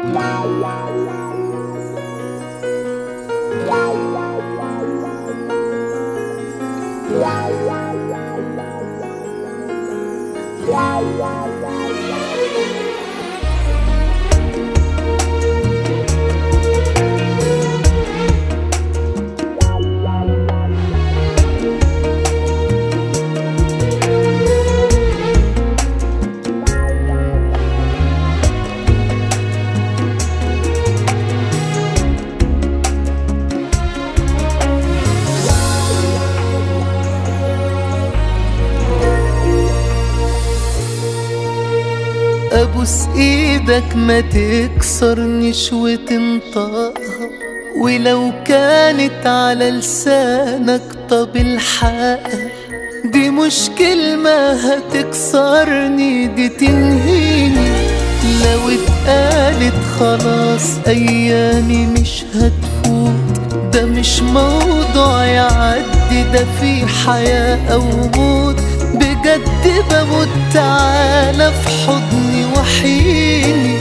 ابوس ايدك ما تكسرنيش وتنطقها، ولو كانت على لسانك طب الحقها. دي مش كلمة هتكسرني، دي تنهيني. لو اتقالت خلاص ايامي مش هتفوت. ده مش موضوع يعدي، ده في حياة او موت. بجد بموت، تعالى في حضني وحيني.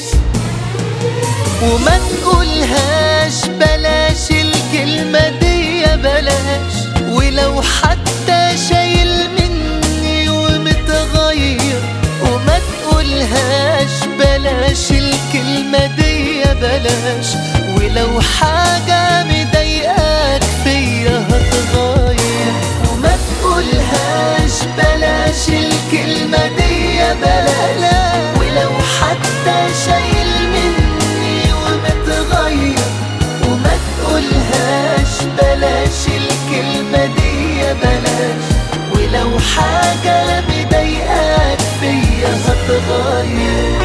وما تقولهاش بلاش الكلمة دي بلاش، ولو حتى شايل مني ومتغير. وما تقولهاش بلاش الكلمة دي بلاش، ولو حاجة مضايقاك فيا هتغير. وما تقولهاش بلاش الكلمة دي بلاش، ولو حتى شايل مني ومتغير. وما تقولهاش بلاش الكلمة دي بلاش، ولو حاجة مضايقاك فيا هتغير.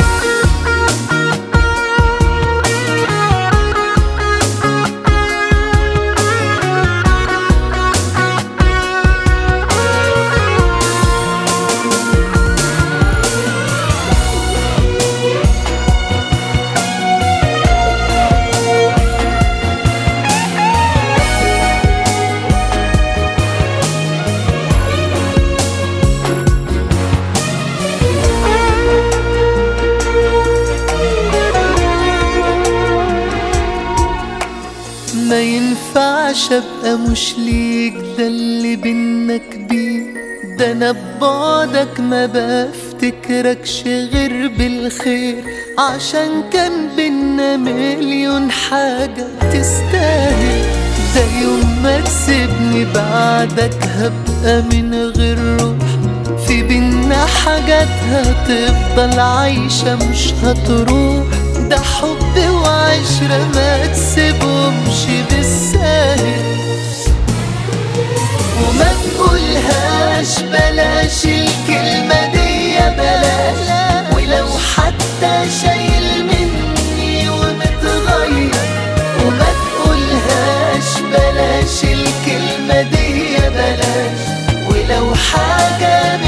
ما ينفعش ابقى مش ليك، ده اللي بينا كبير. ده انا ببعدك ما بفتكركش غير بالخير، عشان كان بينا مليون حاجة تستاهل. ده يوم ما تسيبني بعدك هبقى من غير روح. في بينا حاجات هتفضل عايشة مش هتروح. ده حب وعشرة ما تسيبهمش بالساهل. وما تقولهاش بلاش الكلمة دي بلاش، ولو حتى شايل مني ومتغير. وما تقولهاش بلاش الكلمة دي بلاش، ولو حاجة